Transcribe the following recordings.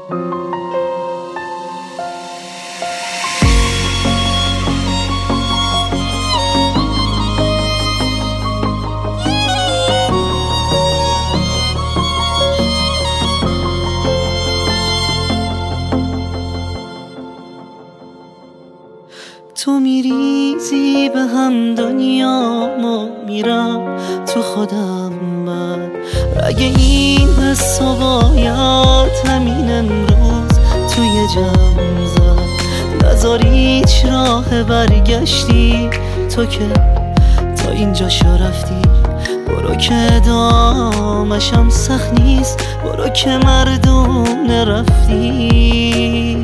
تو میریزی به هم دنیامو میرم تو خودم من اگه این حسا باید همین امروز توی جمع زد نذار هیچ راه برگشتی تو که تا اینجا شو رفتی برو که ادامشم سخت نیست برو که مردونه رفتی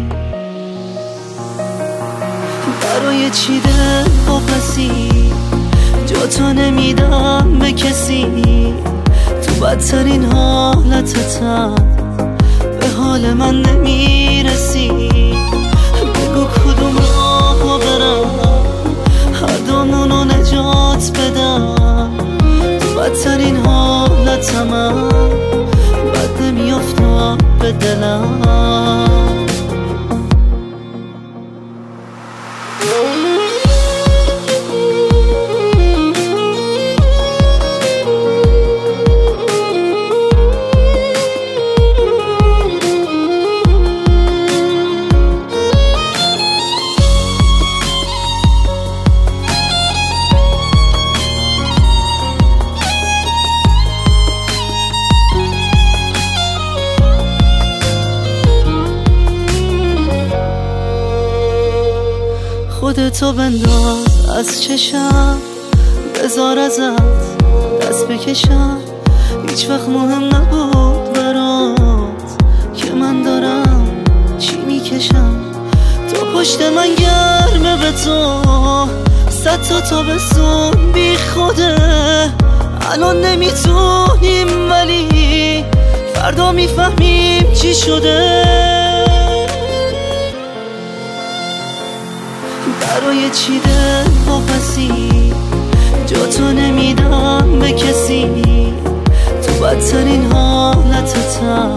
برای چی دل پسی جا تو نمیدم به کسی تو بدترین حالتتم به حال من نمیرسی بگو کدوم راه برم هر دومونو نجات بدم تو بدترین حالتم بد نمیافتم به دلم خودتو بنداز از چشم بذار ازت دست بکشم هیچ وقت مهم نبود برات که من دارم چی میکشم تو پشت من گرمه به تو 100 تا تابستون بی خوده الان نمیتونیم ولی فردا میفهمیم چی شده برای چی دل پسی جا تو نمیدم به کسی تو بدترین حالتتم